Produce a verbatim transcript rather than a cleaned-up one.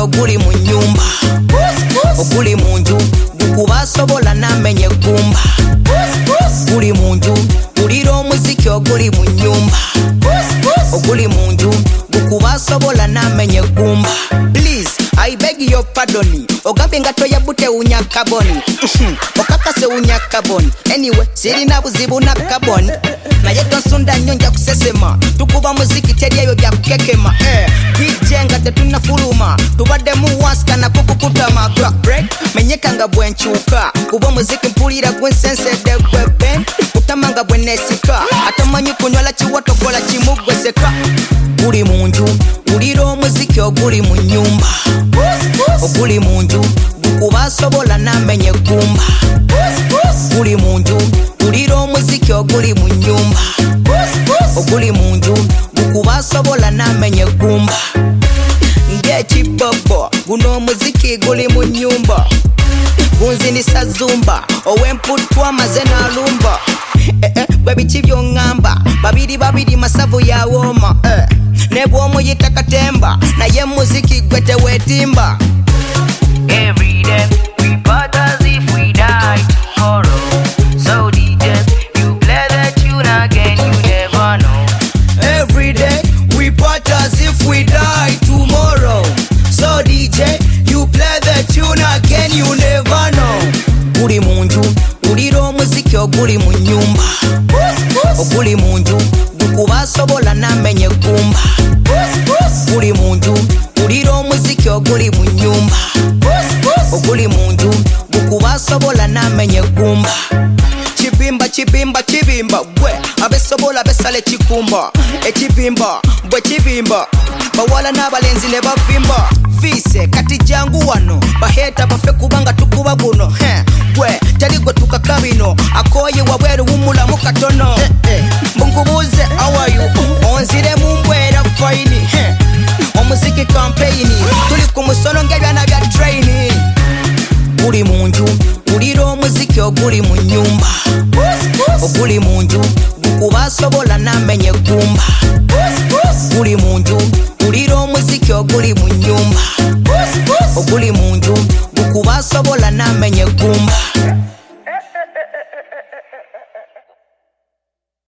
oguli mu nyumba oguli mu nju gukuba sobola namenye gumba guli mu nju ulira omuziki oguli mu nyumba oguli mu nju gukuba sobola namenye gumba. Please I beg your pardon ogambye nga toyabute unya kaboni okakase unya kaboni anyway sirina buzibu na kaboni naye tonsunda nnyo nja kusesema tukuba muziki teryayo bya kukekema eh kijenga tetunafuluma tubadde mu waska na kukukutama break menyeka nga bwenchuka kuba muziki mpulira gwensensedde gweben utamanga bwenesika atamanyi kunywala kiwato kola kimugweseka guli mu nju ulira omuziki oguli mu nyumba oguli mu nju gukuba sobola namenye gumba guli mu nju ulira omuziki oguli mu nyumba oguli mu nju gukuba sobola namenye gumba ng'ekibobo guno omuziki guli mu nyumba gunzinisa zumba owemputwa maze nalumba eh, eh, gwe biki byongamba babiri babiri masavu ya woma eh, ne bwomuyita katemba naye muziki gwe tewetimba. Every day we part as if we die tomorrow. So D J, you play the tune again, you never know. Every day we part as if we die tomorrow. So D J, you play the tune again, you never know. Guli mu nju ulira omuziki oguli mu nyumba oguli mu nju gukuba sobola namenye gumba guli mu nju ulira omuziki oguli mu nyumba oguli mu nju gukuba sobola namenye gumba. Kibimba kibimba kibimba bwe abesobola besale kikumba ekibimba bwe kibimba bawala n'abalenzi ne bavimba fise kati jangu wano baheta bafe kubanga tukuba guno he gwe taligo tukakabino akoye wabweru wumulamu katono eh, eh. Mbungubuze how are you onzire mumbwera fine he omuziki campaign tuli ku musono ng'ebyana bya training guli mu nju ulira omuziki oguli mu nyumba oguli mu nju